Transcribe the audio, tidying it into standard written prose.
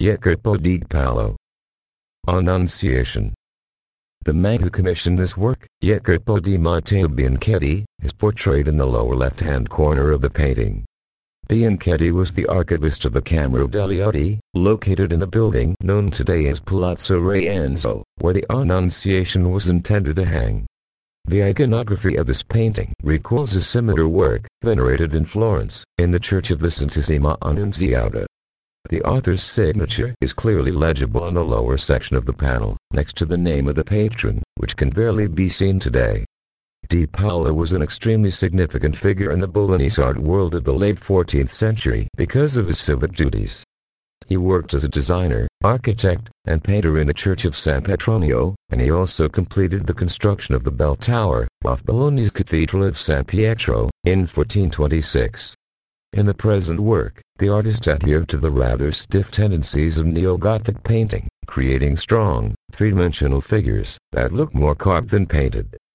Jacopo di Paolo. Annunciation. The man who commissioned this work, Jacopo di Matteo Bianchetti, is portrayed in the lower left-hand corner of the painting. Bianchetti was the archivist of the Camera degli Odi, located in the building known today as Palazzo Re Enzo, where the Annunciation was intended to hang. The iconography of this painting recalls a similar work, venerated in Florence, in the Church of the Santissima Annunziata. The author's signature is clearly legible in the lower section of the panel, next to the name of the patron, which can barely be seen today. Di Paolo was an extremely significant figure in the Bolognese art world of the late 14th century because of his civic duties. He worked as a designer, architect, and painter in the Church of San Petronio, and he also completed the construction of the bell tower off Bologna's Cathedral of San Pietro in 1426. In the present work, the artist adhered to the rather stiff tendencies of neo-Gothic painting, creating strong, three-dimensional figures that look more carved than painted.